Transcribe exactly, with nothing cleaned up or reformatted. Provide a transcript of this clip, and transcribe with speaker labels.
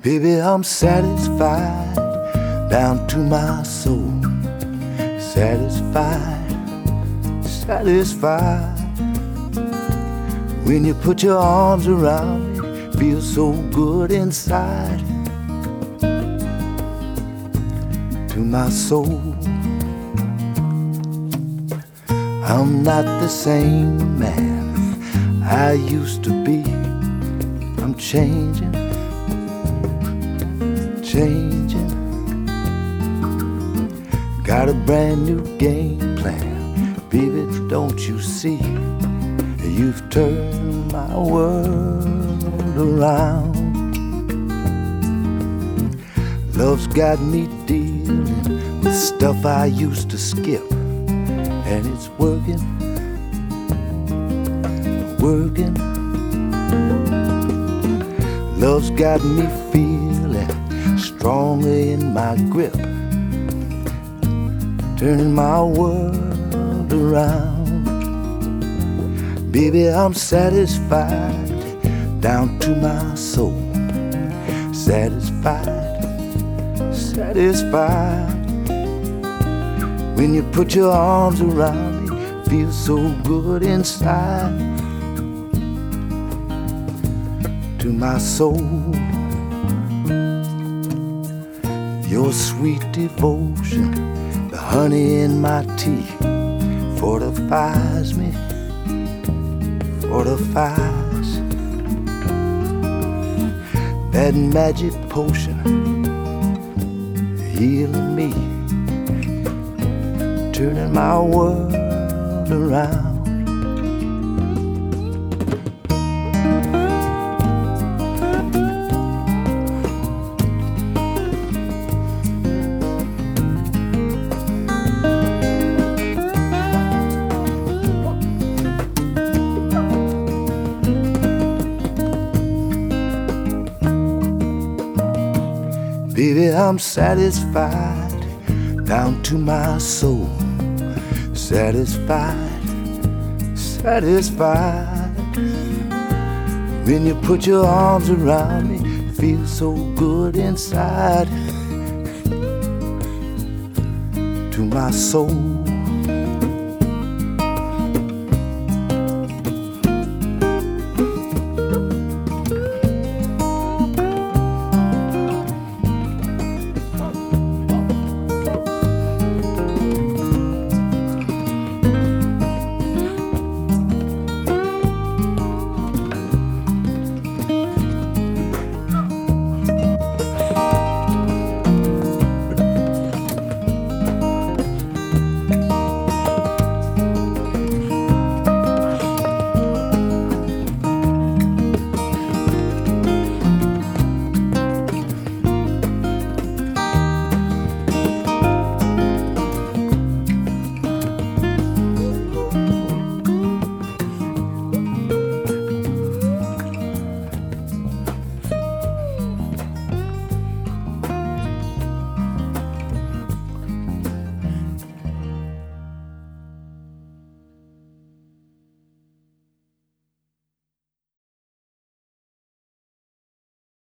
Speaker 1: Baby, I'm satisfied down to my soul. Satisfied, satisfied. When you put your arms around me, feels so good inside. To my soul, I'm not the same man I used to be. I'm changing, changing. Got a brand new game plan, baby, don't you see? You've turned my world around. Love's got me dealing with stuff I used to skip, and it's working, working. Love's got me feeling stronger in my grip, turning my world around. Baby, I'm satisfied down to my soul. Satisfied, satisfied. When you put your arms around me, feels so good inside. To my soul, your sweet devotion, the honey in my tea, fortifies me, fortifies. That magic potion healing me, turning my world around. Baby, I'm satisfied down to my soul. Satisfied, satisfied. When you put your arms around me, feels so good inside. To my soul.